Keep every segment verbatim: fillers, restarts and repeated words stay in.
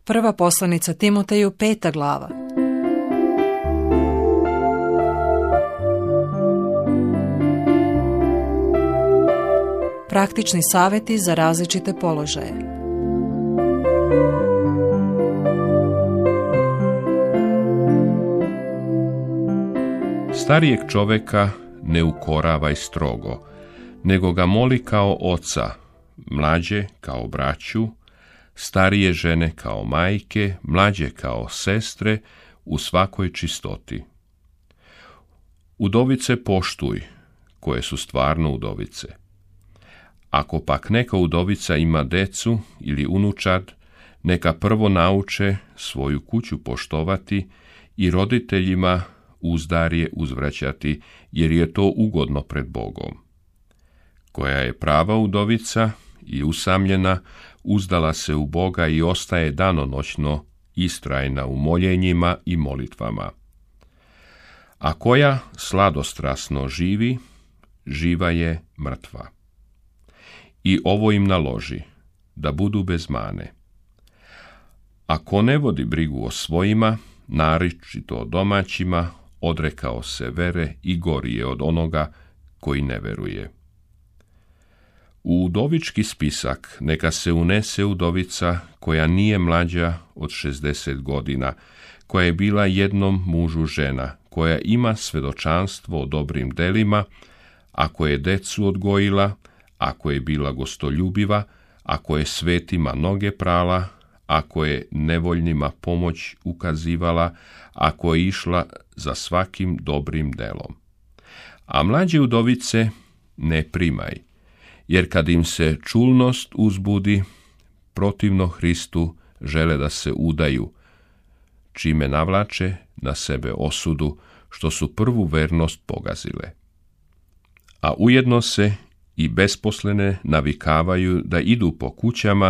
Prva poslanica Timoteju, peta glava. Praktični savjeti za različite položaje. Starijeg čovjeka ne ukoravaj strogo, nego ga moli kao oca, mlađe kao braću, starije žene kao majke, mlađe kao sestre, u svakoj čistoti. Udovice poštuj, koje su stvarno udovice. Ako pak neka udovica ima decu ili unučad, neka prvo nauče svoju kuću poštovati i roditeljima uzdarje uzvraćati, jer je to ugodno pred Bogom. Koja je prava udovica i usamljena, uzdala se u Boga i ostaje danonoćno istrajna u moljenjima i molitvama. A koja sladostrasno živi, živa je mrtva. I ovo im naloži, da budu bez mane. Ako ne vodi brigu o svojima, naročito o domaćima, odrekao se vere i gori je od onoga koji ne veruje. U udovički spisak neka se unese udovica koja nije mlađa od šezdeset godina, koja je bila jednom mužu žena, koja ima svjedočanstvo o dobrim delima, ako je decu odgojila, ako je bila gostoljubiva, ako je svetima noge prala, ako je nevoljnima pomoć ukazivala, ako je išla za svakim dobrim delom. A mlađe udovice ne primaj, jer kad im se čulnost uzbudi, protivno Hristu žele da se udaju, čime navlače na sebe osudu, što su prvu vernost pogazile. A ujedno se i besposlene navikavaju da idu po kućama,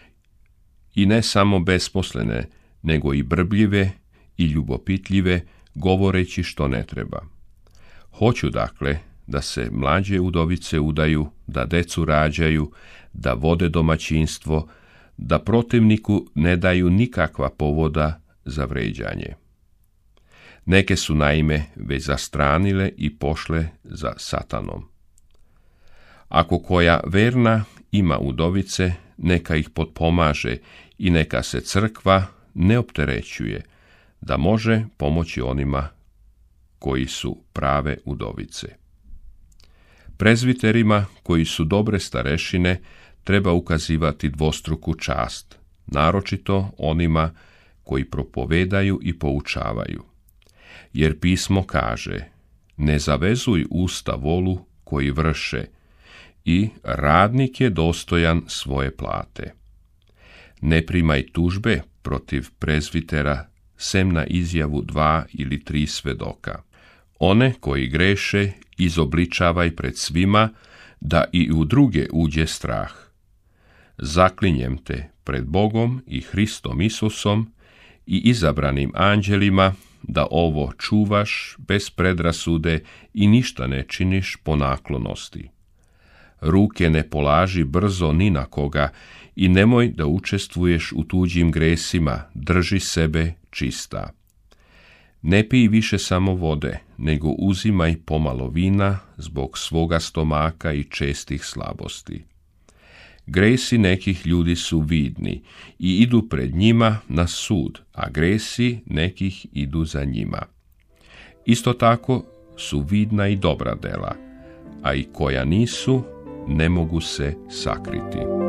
i ne samo besposlene, nego i brbljive i ljubopitljive, govoreći što ne treba. Hoću dakle da se mlađe udovice udaju, da decu rađaju, da vode domaćinstvo, da protivniku ne daju nikakva povoda za vređanje. Neke su naime već zastranile i pošle za satanom. Ako koja verna ima udovice, neka ih potpomaže i neka se crkva ne opterećuje, da može pomoći onima koji su prave udovice. Prezviterima koji su dobre starešine treba ukazivati dvostruku čast, naročito onima koji propovedaju i poučavaju. Jer pismo kaže, ne zavezuj usta volu koji vrše, i radnik je dostojan svoje plate. Ne primaj tužbe protiv prezvitera sem na izjavu dva ili tri svedoka. One koji greše izobličavaj pred svima, da i u druge uđe strah. Zaklinjem te pred Bogom i Hristom Isusom i izabranim anđelima, da ovo čuvaš bez predrasude i ništa ne činiš po naklonosti. Ruke ne polaži brzo ni na koga i nemoj da učestvuješ u tuđim gresima, drži sebe čista. Ne pij više samo vode, nego uzimaj pomalo vina zbog svoga stomaka i čestih slabosti. Gresi nekih ljudi su vidni i idu pred njima na sud, a gresi nekih idu za njima. Isto tako su vidna i dobra dela, a i koja nisu, ne mogu se sakriti.